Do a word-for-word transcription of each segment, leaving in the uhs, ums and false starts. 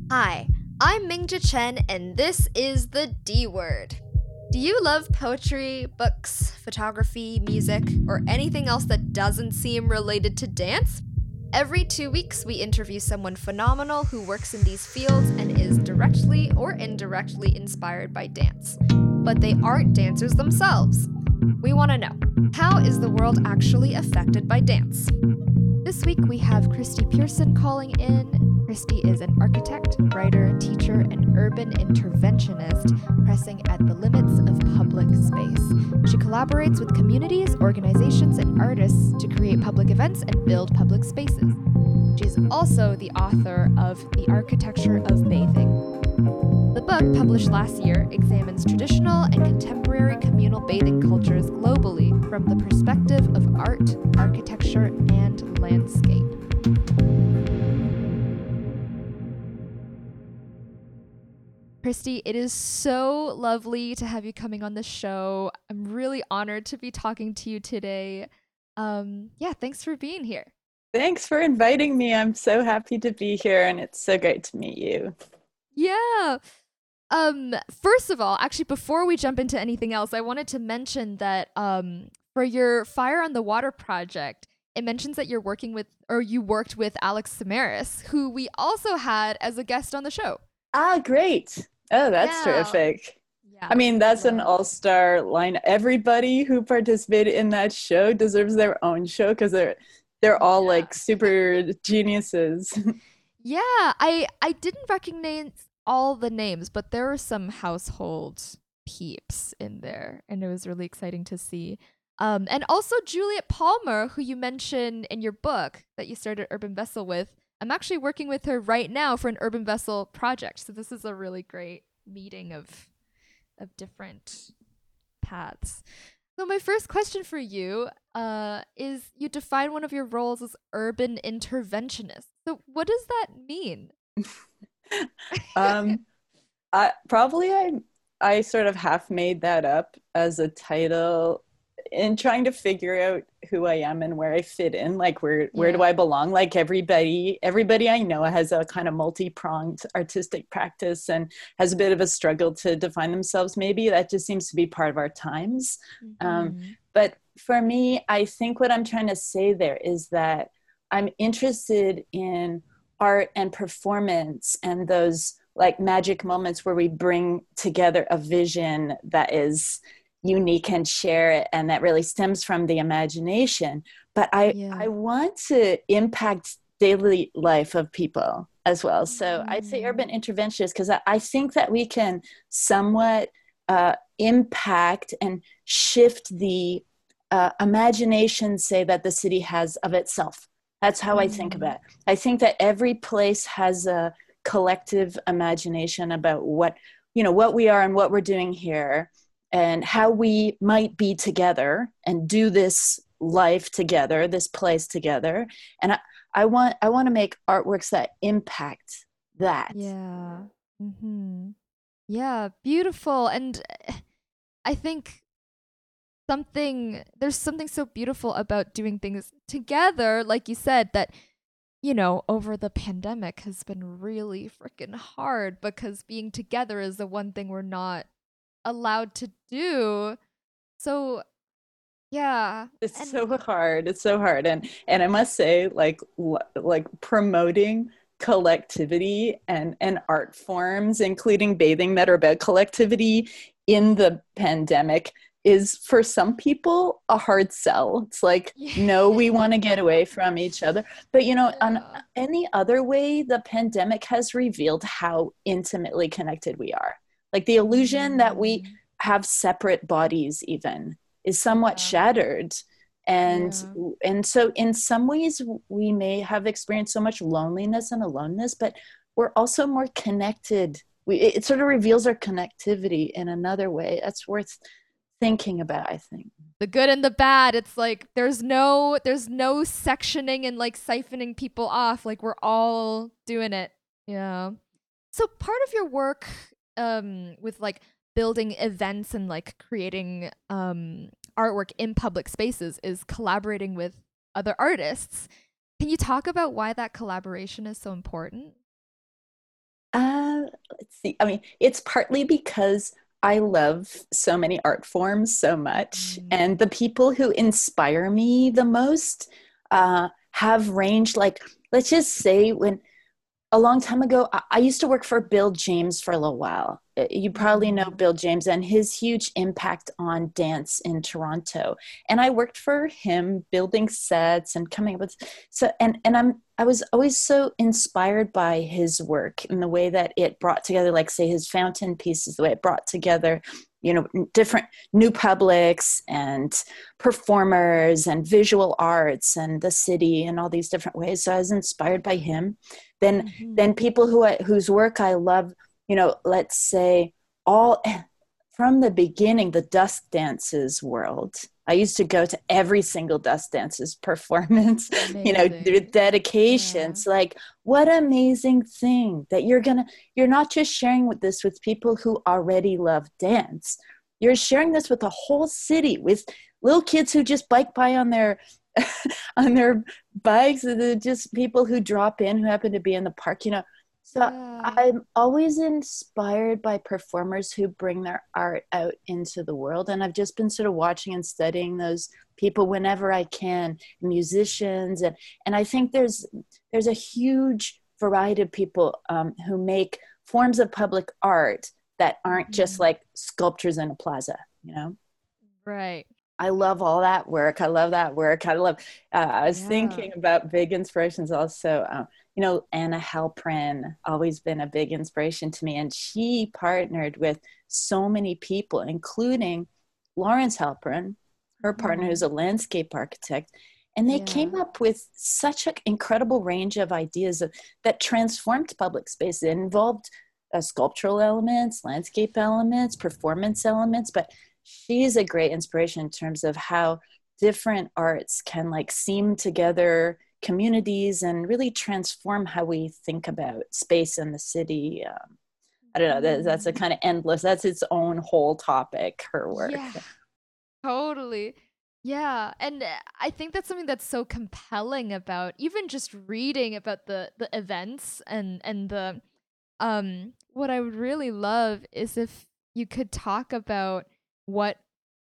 Hi, I'm Mingja Chen, and this is the D Word. Do you love poetry, books, photography, music, or anything else that doesn't seem related to dance? Every two weeks, we interview someone phenomenal who works in these fields and is directly or indirectly inspired by dance. But they aren't dancers themselves. We want to know, how is the world actually affected by dance? This week we have Christy Pearson calling in. Christy is an architect, writer, teacher, and urban interventionist pressing at the limits of public space. She collaborates with communities, organizations, and artists to create public events and build public spaces. She's also the author of The Architecture of Bathing. The book, published last year, examines traditional and contemporary communal bathing cultures globally from the perspective of art, architecture, and landscape. Christy, it is so lovely to have you coming on the show. I'm really honored to be talking to you today. Um, yeah, thanks for being here. Thanks for inviting me. I'm so happy to be here, and it's so great to meet you. Yeah. Um, first of all, actually, before we jump into anything else, I wanted to mention that um, for your Fire on the Water project, it mentions that you're working with, or you worked with Alex Samaras, who we also had as a guest on the show. Ah, great. Oh, that's Yeah. terrific. Yeah. I mean, that's an Love. all-star line. Everybody who participated in that show deserves their own show because they're they're all Yeah. like super geniuses. Yeah, I I didn't recognize all the names, but there were some household peeps in there, and it was really exciting to see. Um, and also Juliet Palmer, who you mentioned in your book that you started Urban Vessel with. I'm actually working with her right now for an Urban Vessel project, so this is a really great meeting of of different paths. So my first question for you uh, is you define one of your roles as urban interventionist. So what does that mean? um, I probably I I sort of half made that up as a title in trying to figure out who I am and where I fit in, like where where do Yeah. I belong? Like everybody everybody I know has a kind of multi-pronged artistic practice and has a bit of a struggle to define themselves. Maybe that just seems to be part of our times. Um, Mm-hmm. but for me, I think what I'm trying to say there is that I'm interested in art and performance and those like magic moments where we bring together a vision that is unique and share it, and that really stems from the imagination. But i Yeah. i want to impact daily life of people as well. So I'd say Mm. urban interventionist because I, I think that we can somewhat uh, impact and shift the uh, imagination, say, that the city has of itself. That's how I think Mm. about it. I think that every place has a collective imagination about what, you know, what we are and what we're doing here and how we might be together and do this life together, this place together. And I, I want I want to make artworks that impact that. Yeah. Mm-hmm. Yeah, beautiful. And uh, I think something there's something so beautiful about doing things together, like you said, that you know, over the pandemic has been really freaking hard because being together is the one thing we're not allowed to do. So, yeah. It's And so hard. It's so hard. And and I must say, like l- like promoting collectivity and and art forms, including bathing, that are about collectivity in the pandemic is for some people a hard sell. It's like, yeah. no, we want to get away from each other. But you know, on Yeah. any other way, the pandemic has revealed how intimately connected we are. Like the illusion that we Mm, have separate bodies even is somewhat yeah. shattered. and Yeah. and so in some ways we may have experienced so much loneliness and aloneness, but we're also more connected. We, it sort of reveals our connectivity in another way that's worth thinking about, I think. The good and the bad. It's like there's no there's no sectioning and like siphoning people off. Like we're all doing it. Yeah. So part of your work um with like building events and like creating um artwork in public spaces is collaborating with other artists. Can you talk about why that collaboration is so important? Uh, let's see. I mean, it's partly because I love so many art forms so much, Mm. and the people who inspire me the most uh, have ranged. Like, let's just say, when a long time ago, I, I used to work for Bill James for a little while. Uh, You probably know Mhm. Bill James and his huge impact on dance in Toronto. And I worked for him building sets and coming up with so and and I'm I was always so inspired by his work in the way that it brought together, like say his fountain pieces, the way it brought together, you know, different new publics and performers and visual arts and the city and all these different ways. So I was inspired by him. Then Mhm. then people who I, whose work I love, you know, let's say all from the beginning, the Dusk Dances world. I used to go to every single Dusk Dances performance, you know, Amazing. Yeah. dedications. Like, what amazing thing that you're gonna, you're not just sharing with this with people who already love dance. You're sharing this with a whole city, with little kids who just bike by on their on their bikes, and just people who drop in who happen to be in the park, you know. So Yeah. I'm always inspired by performers who bring their art out into the world. And I've just been sort of watching and studying those people whenever I can, musicians. And, and I think there's, there's a huge variety of people um, who make forms of public art that aren't just Mhm. like sculptures in a plaza, you know? Right. I love all that work. I love that work. I love, uh, I was Yeah. thinking about big inspirations also. Um, you know, Anna Halprin, always been a big inspiration to me. And she partnered with so many people, including Lawrence Halprin, her partner, who's Mhm. a landscape architect. And they Yeah. came up with such an incredible range of ideas of, that transformed public space. It involved uh, sculptural elements, landscape elements, performance elements, but she's a great inspiration in terms of how different arts can like seam together communities and really transform how we think about space in the city. um, I don't know, that, that's a Mhm. kind of endless, that's its own whole topic, her work. Yeah. Totally. Yeah, and uh, I think that's something that's so compelling about even just reading about the the events and and the um what I would really love is if you could talk about what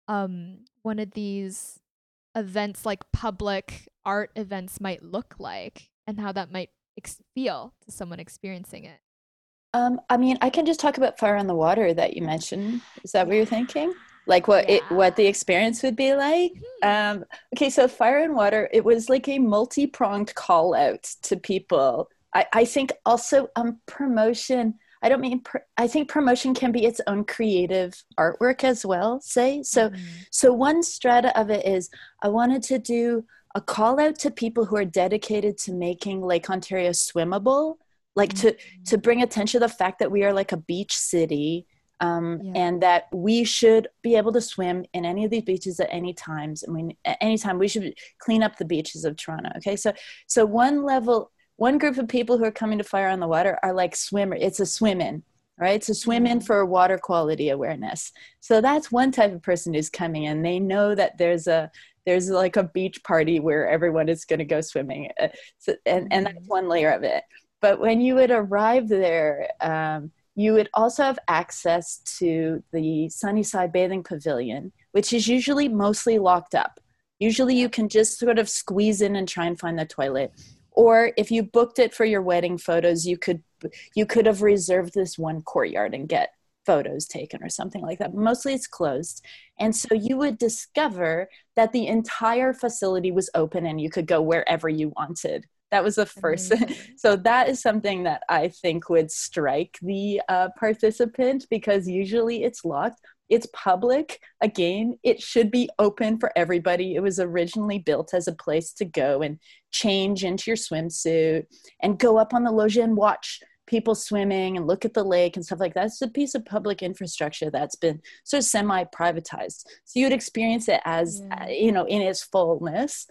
um one of these events like public art events might look like and how that might ex- feel to someone experiencing it. um, I mean, I can just talk about Fire on the Water that you mentioned. Is that what you're Yeah. thinking? Like what it Yeah. what the experience would be like? Mhm. Um, okay, so Fire and Water, it was like a multi-pronged call out to people. I, I think also um promotion. I don't mean pr- I think promotion can be its own creative artwork as well, say. So Mhm. so one strata of it is I wanted to do a call out to people who are dedicated to making Lake Ontario swimmable, like to to Mhm. bring attention to the fact that we are like a beach city, um, Yeah. and that we should be able to swim in any of these beaches at any times. I mean, at any time we should clean up the beaches of Toronto. Okay, so so one level, one group of people who are coming to Fire on the Water are like swimmer. It's a swim in, right? It's a swim in Yeah. for water quality awareness. So that's one type of person who's coming in. They know that there's a there's like a beach party where everyone is going to go swimming. Uh, so, and and that's Mhm. one layer of it. But when you would arrive there, um, you would also have access to the Sunnyside Bathing Pavilion, which is usually mostly locked up. Usually you Yep. can just sort of squeeze in and try and find the toilet. Or if you booked it for your wedding photos, you could you could have reserved this one courtyard and get photos taken or something like that. Mostly it's closed. And so you would discover that the entire facility was open and you could go wherever you wanted. That was the first. Amazing. So that is something that I think would strike the uh, participant, because usually it's locked. It's public. Again, it should be open for everybody. It was originally built as a place to go and change into your swimsuit and go up on the loggia and watch people swimming and look at the lake and stuff like that. It's a piece of public infrastructure that's been sort of semi-privatized. So you'd experience it as, uh, Yeah. you know, in its fullness.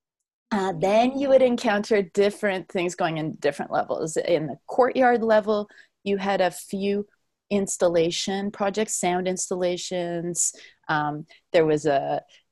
Uh, then you Mhm. would encounter different things going in different levels. In the courtyard level, you had a few installation projects, sound installations. Um, there was a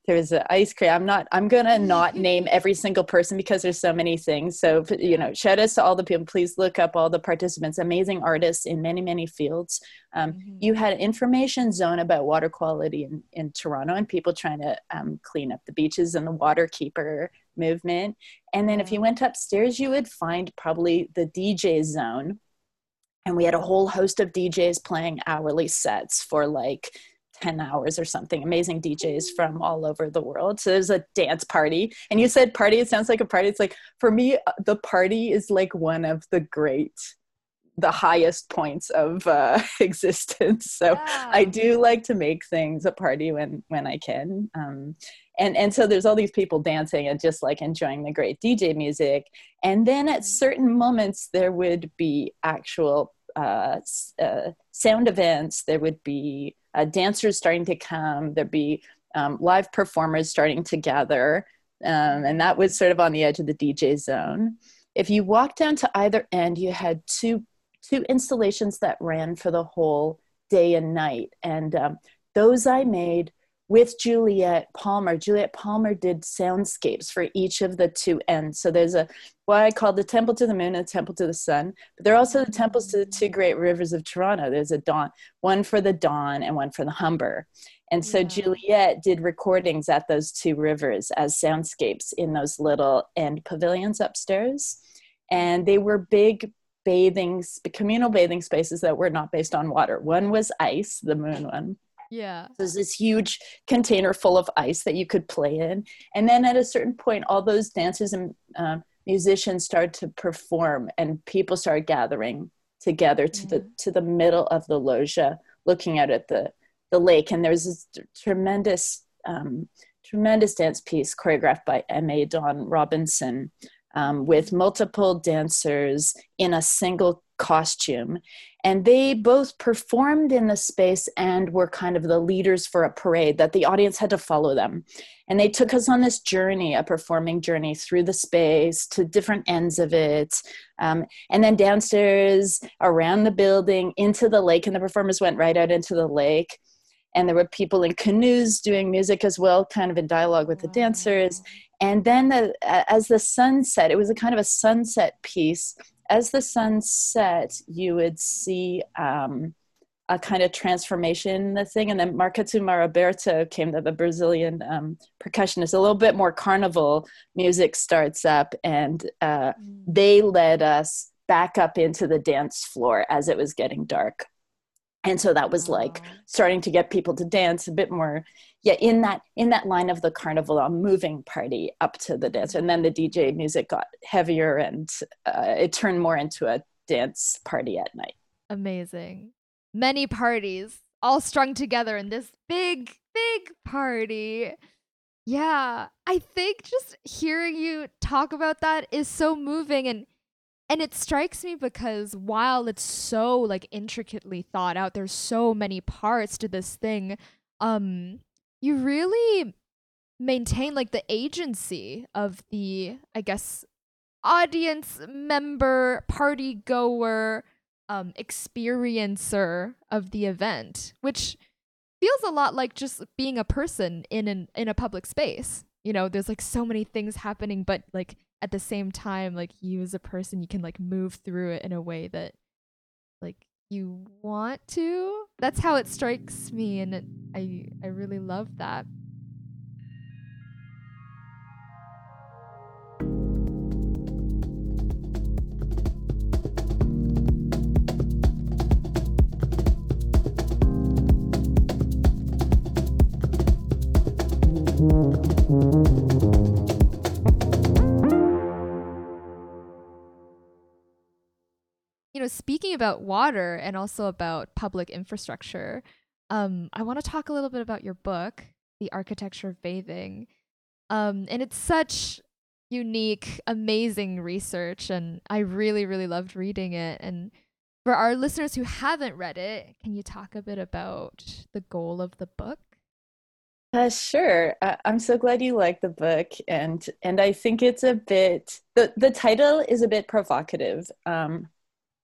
there was an ice cream. I'm not, I'm going to not name every single person because there's so many things. So, you know, shout outs to all the people. Please look up all the participants, amazing artists in many, many fields. Um, mm-hmm. You had an information zone about water quality in, in Toronto and people trying to um, clean up the beaches and the water keeper movement. And then yeah. if you went upstairs, you would find probably the D J zone. And we had a whole host of D Js playing hourly sets for like ten hours or something, amazing D Js from all over the world. So there's a dance party. And you said party, it sounds like a party. It's like, for me, the party is like one of the great, the highest points of uh, existence. So yeah. I do like to make things a party when, when I can. Um, and, and so there's all these people dancing and just like enjoying the great D J music. And then at certain moments, there would be actual uh, uh, sound events. There would be uh, dancers starting to come. There'd be um, live performers starting to gather. Um, and that was sort of on the edge of the D J zone. If you walked down to either end, you had two two installations that ran for the whole day and night. And um, those I made with Juliet Palmer. Juliet Palmer did soundscapes for each of the two ends. So there's a, what I call the Temple to the Moon and the Temple to the Sun, but there are also the temples to the two great rivers of Toronto. There's a Don, one for the Don and one for the Humber. And so yeah. Juliet did recordings at those two rivers as soundscapes in those little end pavilions upstairs. And they were big bathing, communal bathing spaces that were not based on water. One was ice, the moon one. Yeah. So there's this huge container full of ice that you could play in. And then at a certain point, all those dancers and uh, musicians started to perform and people started gathering together to yeah. the to the middle of the loggia, looking out at the, the lake. And there was this tremendous, um, tremendous dance piece choreographed by M A Dawn Robinson, Um, with multiple dancers in a single costume. And they both performed in the space and were kind of the leaders for a parade that the audience had to follow them. And they took us on this journey, a performing journey through the space to different ends of it. Um, and then downstairs, around the building, into the lake. And the performers went right out into the lake. And there were people in canoes doing music as well, kind of in dialogue with the dancers. And then the, as the sun set, it was a kind of a sunset piece. As the sun set, you would see um, a kind of transformation in the thing. And then Marcato Maraberto came, the, the Brazilian um, percussionist. A little bit more carnival music starts up. And uh, they led us back up into the dance floor as it was getting dark. And so that was like starting to get people to dance a bit more, yeah, in that in that line of the carnival, a moving party up to the dance. And then the D J music got heavier and uh, it turned more into a dance party at night. Amazing. Many parties all strung together in this big, big party. Yeah, I think just hearing you talk about that is so moving. And And it strikes me because while it's so like intricately thought out, there's so many parts to this thing, um, you really maintain like the agency of the, I guess, audience member, party goer, um, experiencer of the event, which feels a lot like just being a person in an in a public space. You know, there's like so many things happening, but like at the same time, like you as a person, you can like move through it in a way that like you want to. That's how it strikes me, and it, I I really love that. You know, speaking about water and also about public infrastructure, um, I want to talk a little bit about your book, The Architecture of Bathing. Um, and it's such unique, amazing research, and I really, really loved reading it. And for our listeners who haven't read it, can you talk a bit about the goal of the book? Uh, sure. Uh, I'm so glad you like the book, and and I think it's a bit, the, the title is a bit provocative. Um,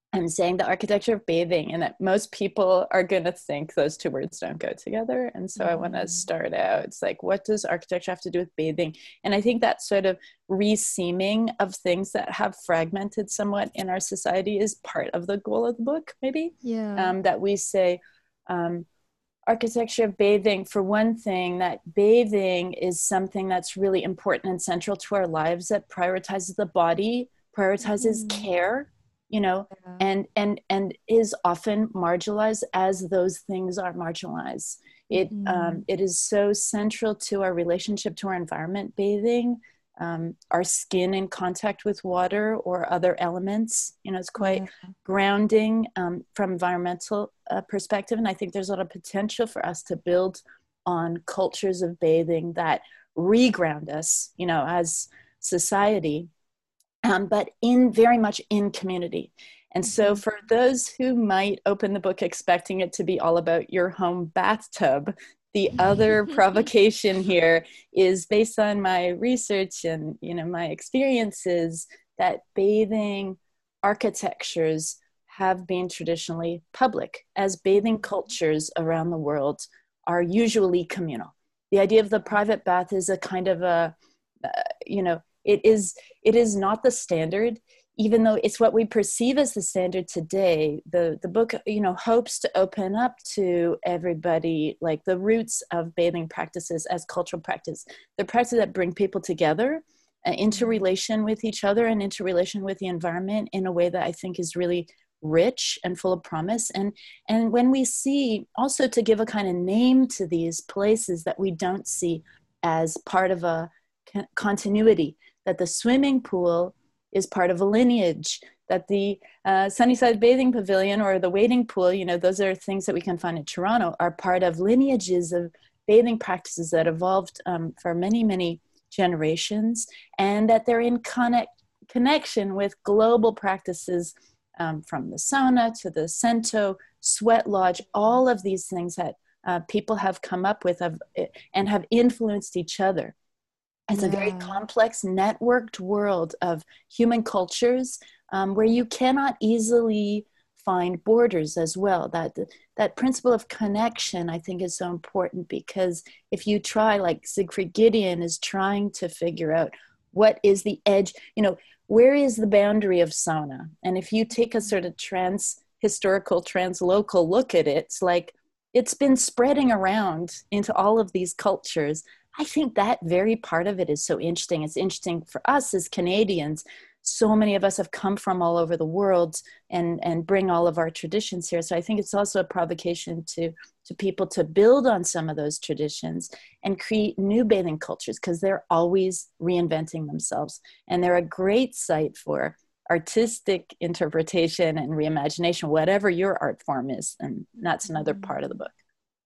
I'm saying the architecture of bathing, and that most people are going to think those two words don't go together. And so mm-hmm. I want to start out. It's like, what does architecture have to do with bathing? And I think that sort of re-seaming of things that have fragmented somewhat in our society is part of the goal of the book, maybe. Yeah. Um, that we say, um, architecture of bathing, for one thing, that bathing is something that's really important and central to our lives, that prioritizes the body, prioritizes mm-hmm. care, you know, yeah. and and and is often marginalized as those things are marginalized. It mm-hmm. um, it is so central to our relationship to our environment, bathing, um, our skin in contact with water or other elements. You know, it's quite yeah. grounding um, from environmental uh, perspective. And I think there's a lot of potential for us to build on cultures of bathing that reground us, you know, as society. Um, but in very much in community. And mm-hmm. so for those who might open the book expecting it to be all about your home bathtub, the other provocation here is based on my research and, you know, my experiences, that bathing architectures have been traditionally public, as bathing cultures around the world are usually communal. The idea of the private bath is a kind of a, uh, you know, It is, it is not the standard, even though it's what we perceive as the standard today. The, the book, you know, hopes to open up to everybody, like the roots of bathing practices as cultural practice. The practices that bring people together uh, into relation with each other and into relation with the environment in a way that I think is really rich and full of promise. And, and when we see, also to give a kind of name to these places that we don't see as part of a continuity, that the swimming pool is part of a lineage, that the uh, Sunnyside Bathing Pavilion or the wading pool, you know, those are things that we can find in Toronto, are part of lineages of bathing practices that evolved um, for many, many generations, and that they're in connect, connection with global practices um, from the sauna to the Sento, sweat lodge, all of these things that uh, people have come up with have, and have influenced each other. It's yeah. a very complex, networked world of human cultures um, where you cannot easily find borders as well. That that principle of connection, I think, is so important, because if you try, like Siegfried Giedion is trying to figure out what is the edge, you know, where is the boundary of sauna? And if you take a sort of trans historical, translocal look at it, it's like it's been spreading around into all of these cultures. I think that very part of it is so interesting. It's interesting for us as Canadians. So many of us have come from all over the world and, and bring all of our traditions here. So I think it's also a provocation to, to people to build on some of those traditions and create new bathing cultures, because they're always reinventing themselves. And they're a great site for artistic interpretation and reimagination, whatever your art form is. And that's another part of the book.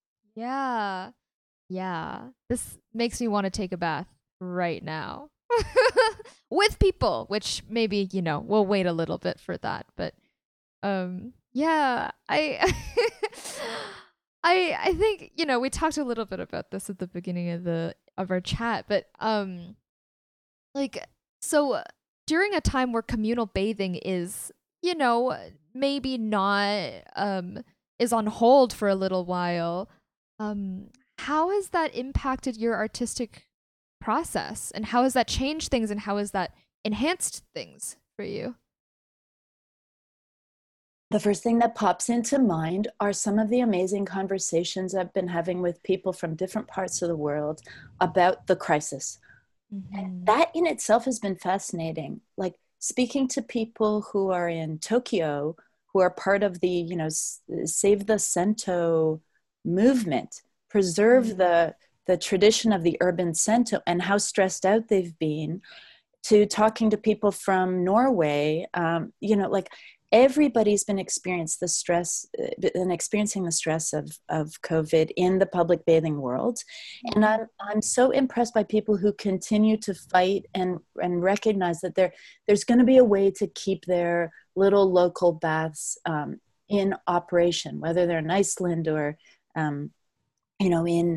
Yeah. Yeah, this makes me want to take a bath right now with people, which maybe, you know, we'll wait a little bit for that. But um, yeah, I, I, I think, you know, we talked a little bit about this at the beginning of the of our chat, but um, like, so during a time where communal bathing is, you know, maybe not um is on hold for a little while, um. how has that impacted your artistic process, and how has that changed things, and how has that enhanced things for you? The first thing that pops into mind are some of the amazing conversations I've been having with people from different parts of the world about the crisis. Mm-hmm. And that in itself has been fascinating. Like speaking to people who are in Tokyo, who are part of the, you know, Save the Sento movement, preserve mm-hmm. the the tradition of the urban Sento, and how stressed out they've been, to talking to people from Norway. Um, you know, like everybody's been experiencing the stress uh, and experiencing the stress of, of COVID in the public bathing world. Mm-hmm. And I'm, I'm so impressed by people who continue to fight and, and recognize that there, there's going to be a way to keep their little local baths um, in operation, whether they're in Iceland or, um, you know, in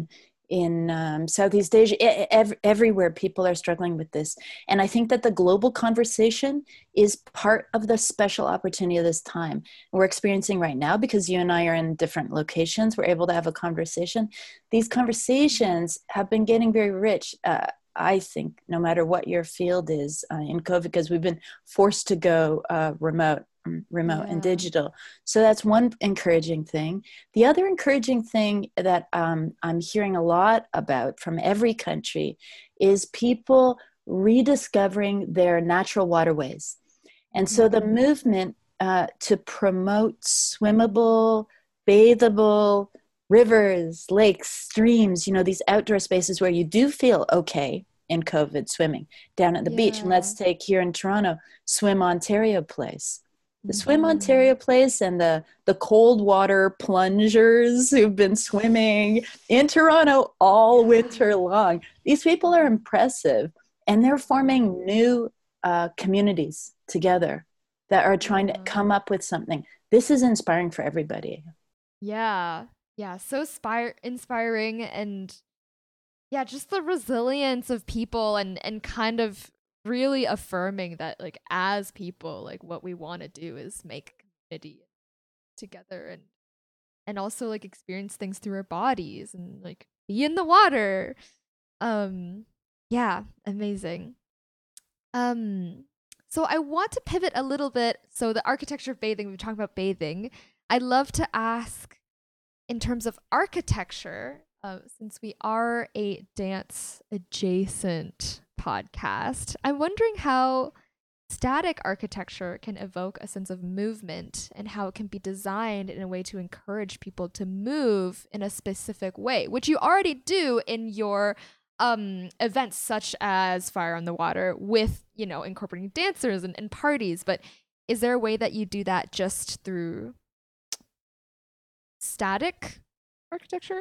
in um, Southeast Asia, e- ev- everywhere people are struggling with this. And I think that the global conversation is part of the special opportunity of this time we're experiencing right now, because you and I are in different locations. We're able to have a conversation. These conversations have been getting very rich. Uh, I think no matter what your field is uh, in COVID, because we've been forced to go uh, remote remote Yeah. and digital. So that's one encouraging thing. The other encouraging thing that um, I'm hearing a lot about from every country is people rediscovering their natural waterways. And so the movement uh, to promote swimmable, bathable rivers, lakes, streams, you know, these outdoor spaces where you do feel okay in COVID swimming down at the beach. And let's take here in Toronto, Swim Ontario Place. The Swim Ontario Place and the, the cold water plungers who've been swimming in Toronto all winter long. These people are impressive, and they're forming new uh, communities together that are trying to come up with something. This is inspiring for everybody. Yeah. Yeah. So spire- inspiring. And yeah, just the resilience of people, and, and kind of really affirming that, like, as people, like, what we want to do is make community together, and and also like experience things through our bodies, and like be in the water. Um yeah, amazing. Um so I want to pivot a little bit. So the architecture of bathing, we've talked about bathing. I'd love to ask, in terms of architecture, uh, since we are a dance adjacent podcast, I'm wondering how static architecture can evoke a sense of movement, and how it can be designed in a way to encourage people to move in a specific way, which you already do in your um, events such as Fire on the Water, with, you know, incorporating dancers and, and parties. But is there a way that you do that just through static architecture?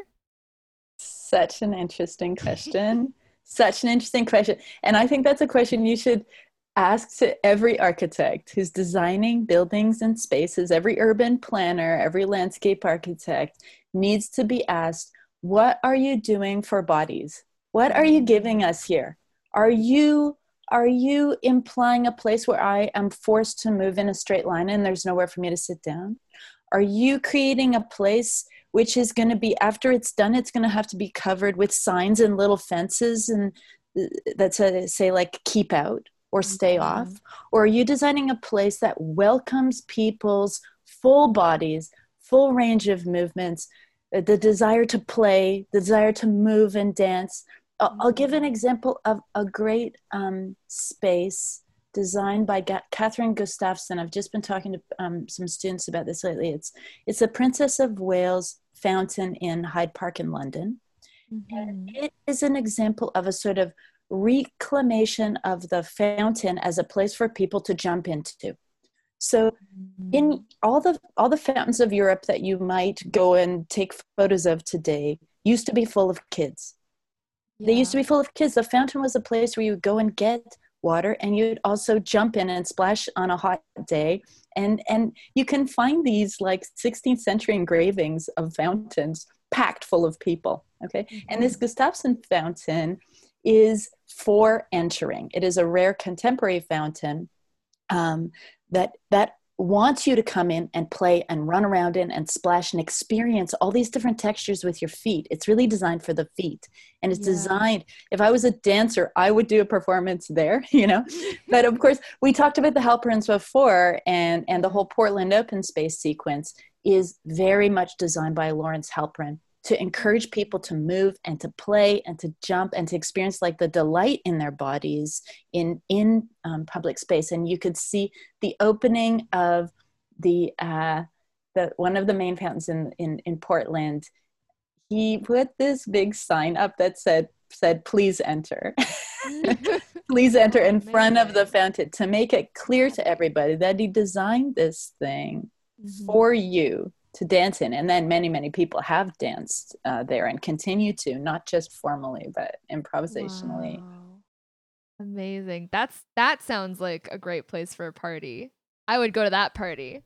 Such an interesting question. Such an interesting question. And I think that's a question you should ask to every architect who's designing buildings and spaces. Every urban planner, every landscape architect needs to be asked, what are you doing for bodies? What are you giving us here? Are you are you implying a place where I am forced to move in a straight line and there's nowhere for me to sit down? Are you creating a place which is going to be, after it's done, it's going to have to be covered with signs and little fences and that say like keep out or stay mm-hmm. off? Or are you designing a place that welcomes people's full bodies, full range of movements, the desire to play, the desire to move and dance? Mm-hmm. I'll give an example of a great um, space designed by Ga- Catherine Gustafson. I've just been talking to um, some students about this lately. It's it's a Princess of Wales fountain in Hyde Park in London. Mm-hmm. And it is an example of a sort of reclamation of the fountain as a place for people to jump into. So mm-hmm. in all the all the fountains of Europe that you might go and take photos of today used to be full of kids. Yeah. They used to be full of kids. The fountain was a place where you would go and get water, and you'd also jump in and splash on a hot day. And and you can find these like sixteenth century engravings of fountains packed full of people. Okay. Mm-hmm. And this Gustafson fountain is for entering. It is a rare contemporary fountain um, that that wants you to come in and play and run around in and splash and experience all these different textures with your feet. It's really designed for the feet. And it's yeah. designed, if I was a dancer, I would do a performance there, you know. But of course, we talked about the Halperins before, and, and the whole Portland open space sequence is very much designed by Lawrence Halperin to encourage people to move and to play and to jump and to experience like the delight in their bodies in in um, public space. And you could see the opening of the uh, the one of the main fountains in in, in Portland. He put this big sign up that said said please enter. Please enter in front of the fountain to make it clear to everybody that he designed this thing mm-hmm. for you to dance in. And then many, many people have danced uh, there and continue to, not just formally, but improvisationally. Wow. Amazing. That's, that sounds like a great place for a party. I would go to that party.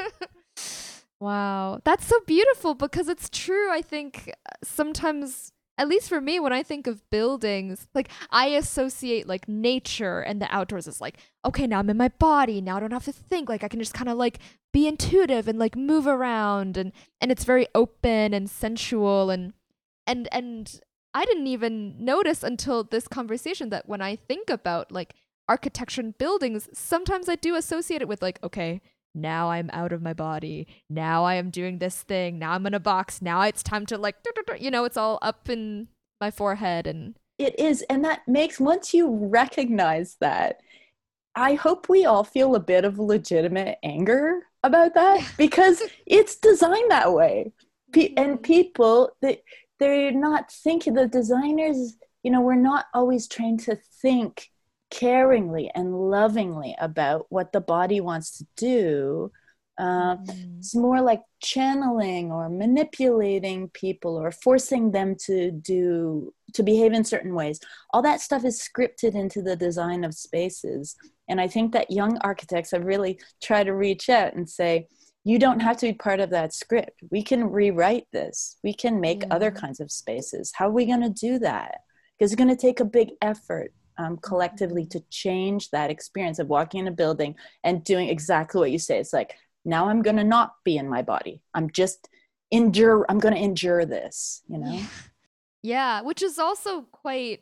Wow. That's so beautiful, because it's true. I think sometimes at least for me, when I think of buildings, like I associate like nature and the outdoors as like, okay, now I'm in my body. Now I don't have to think. Like I can just kind of like be intuitive and like move around, and and it's very open and sensual, and and and I didn't even notice until this conversation that when I think about like architecture and buildings, sometimes I do associate it with like, okay, now I'm out of my body. Now I am doing this thing. Now I'm in a box. Now it's time to like, you know, it's all up in my forehead. And it is. And that makes, once you recognize that, I hope we all feel a bit of legitimate anger about that, because it's designed that way. P- and people, they, they're not thinking, the designers, you know, we're not always trained to think caringly and lovingly about what the body wants to do. Uh, mm. It's more like channeling or manipulating people or forcing them to do, to behave in certain ways. All that stuff is scripted into the design of spaces. And I think that young architects have really tried to reach out and say, you don't have to be part of that script. We can rewrite this. We can make yeah. other kinds of spaces. How are we going to do that? Because it's going to take a big effort um, collectively to change that experience of walking in a building and doing exactly what you say. It's like, now I'm going to not be in my body. I'm just endure. I'm going to endure this, you know? Yeah. yeah, which is also quite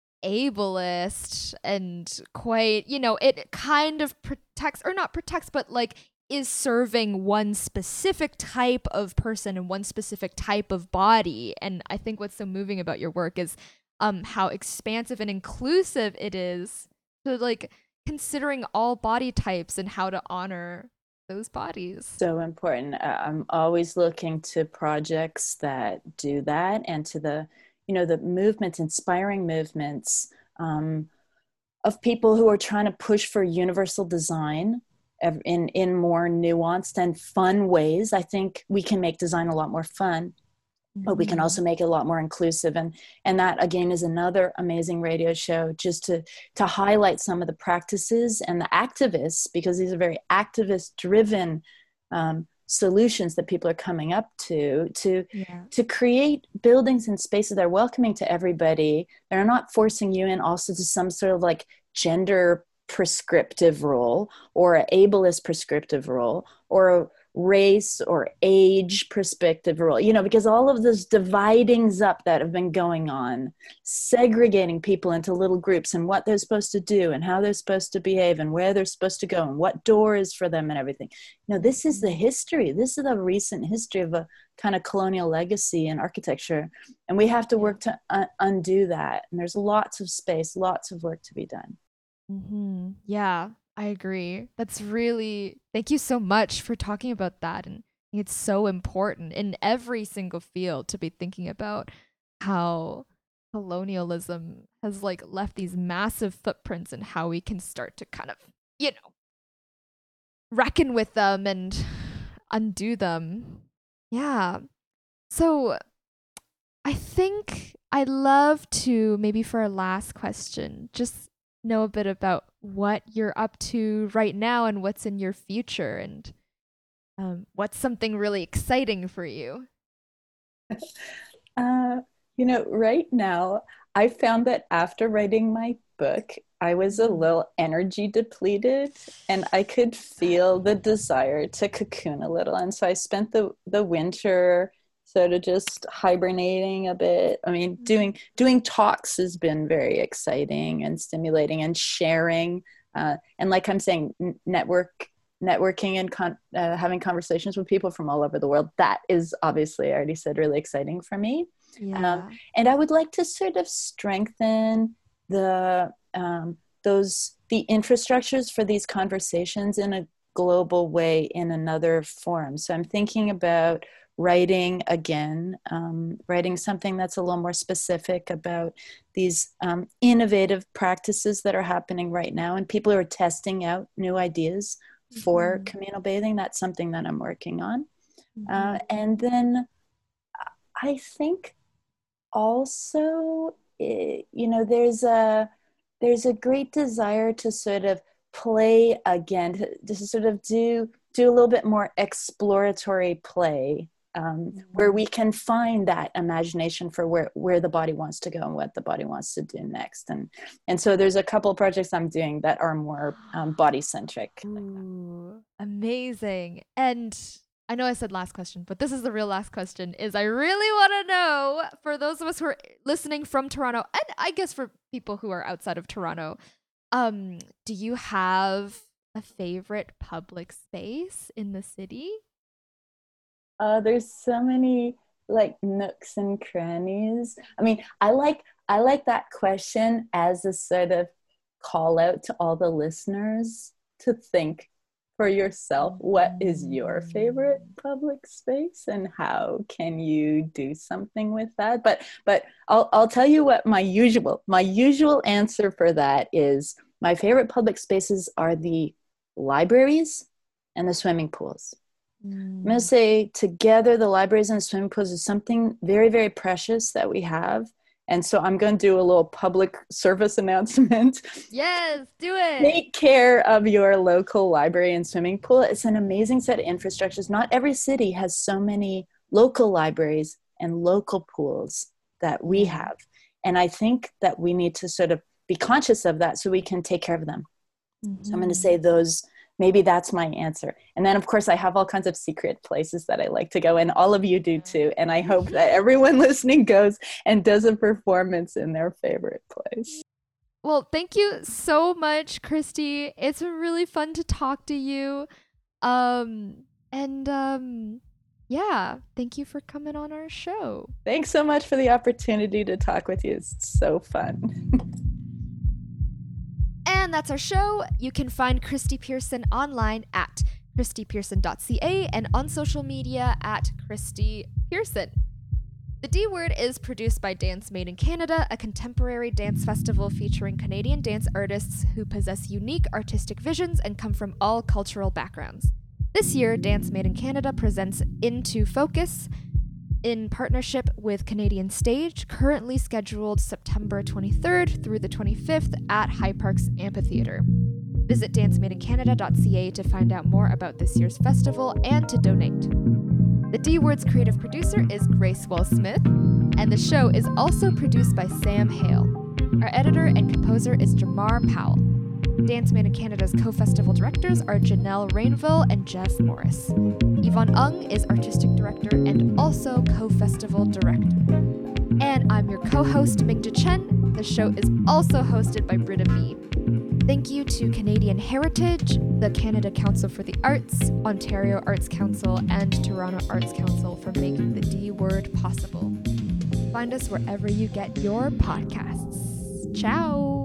ableist and quite, you know, it kind of protects, or not protects, but like is serving one specific type of person and one specific type of body. And I think what's so moving about your work is um how expansive and inclusive it is to like considering all body types and how to honor those bodies. So important. Uh, I'm always looking to projects that do that, and to the, you know, the movements, inspiring movements um, of people who are trying to push for universal design in, in more nuanced and fun ways. I think we can make design a lot more fun, but we can also make it a lot more inclusive. And, and that, again, is another amazing radio show, just to, to highlight some of the practices and the activists, because these are very activist-driven um, solutions that people are coming up to, to, yeah. to create buildings and spaces that are welcoming to everybody. They're not forcing you in also to some sort of like gender prescriptive role, or an ableist prescriptive role, or a race or age perspective role, you know, because all of those dividings up that have been going on, segregating people into little groups and what they're supposed to do and how they're supposed to behave and where they're supposed to go and what door is for them and everything. You know, this is the history. This is the recent history of a kind of colonial legacy in architecture. And we have to work to un- undo that. And there's lots of space, lots of work to be done. Mm-hmm. Yeah. I agree. That's really, thank you so much for talking about that. And it's so important in every single field to be thinking about how colonialism has like left these massive footprints and how we can start to kind of, you know, reckon with them and undo them. Yeah. So I think I'd love to, maybe for our last question, just know a bit about what you're up to right now and what's in your future, and um, what's something really exciting for you. Uh, you know, right now, I found that after writing my book, I was a little energy depleted, and I could feel the desire to cocoon a little. And so I spent the, the winter sort of just hibernating a bit. I mean, doing doing talks has been very exciting and stimulating, and sharing. Uh, and like I'm saying, network networking and con- uh, having conversations with people from all over the world. That is obviously, I already said, really exciting for me. Yeah. Um, and I would like to sort of strengthen the um, those the infrastructures for these conversations in a global way in another forum. So I'm thinking about writing again, um, writing something that's a little more specific about these um, innovative practices that are happening right now, and people who are testing out new ideas for mm-hmm. communal bathing. That's something that I'm working on. Mm-hmm. Uh, and then I think also, it, you know, there's a there's a great desire to sort of play again, to, to sort of do do a little bit more exploratory play um, where we can find that imagination for where, where the body wants to go and what the body wants to do next. And, and so there's a couple of projects I'm doing that are more um, body-centric. Ooh, amazing. And I know I said last question, but this is the real last question, is I really want to know, for those of us who are listening from Toronto, and I guess for people who are outside of Toronto, um, do you have a favorite public space in the city? Uh, there's so many like nooks and crannies. I mean, I like I like that question as a sort of call out to all the listeners to think for yourself, what is your favorite public space and how can you do something with that? But but I'll I'll tell you what my usual my usual answer for that is. My favorite public spaces are the libraries and the swimming pools. Mm. I'm going to say together, the libraries and the swimming pools is something very, very precious that we have. And so I'm going to do a little public service announcement. Yes, do it. Take care of your local library and swimming pool. It's an amazing set of infrastructures. Not every city has so many local libraries and local pools that we have. And I think that we need to sort of be conscious of that so we can take care of them. Mm-hmm. So I'm going to say those, maybe that's my answer. And then of course I have all kinds of secret places that I like to go, and all of you do too. And I hope that everyone listening goes and does a performance in their favorite place. Well, thank you so much, Christy. It's been really fun to talk to you. Um, and um, yeah, thank you for coming on our show. Thanks so much for the opportunity to talk with you. It's so fun. And that's our show. You can find Christy Pearson online at christy pearson dot c a and on social media at Christy Pearson. The D Word is produced by Dance Made in Canada, a contemporary dance festival featuring Canadian dance artists who possess unique artistic visions and come from all cultural backgrounds. This year, Dance Made in Canada presents Into Focus in partnership with Canadian Stage, currently scheduled September twenty-third through the twenty-fifth at High Parks Amphitheatre. Visit dance made in canada dot c a to find out more about this year's festival and to donate. The D Word's creative producer is Grace Wells-Smith, and the show is also produced by Sam Hale. Our editor and composer is Jamar Powell. Dance Made in Canada's co-festival directors are Janelle Rainville and Jeff Morris. Yvonne Ung is artistic director and also co-festival director. And I'm your co-host, Mingja Chen. The show is also hosted by Britta B. Thank you to Canadian Heritage, the Canada Council for the Arts, Ontario Arts Council, and Toronto Arts Council for making the D Word possible. Find us wherever you get your podcasts. Ciao!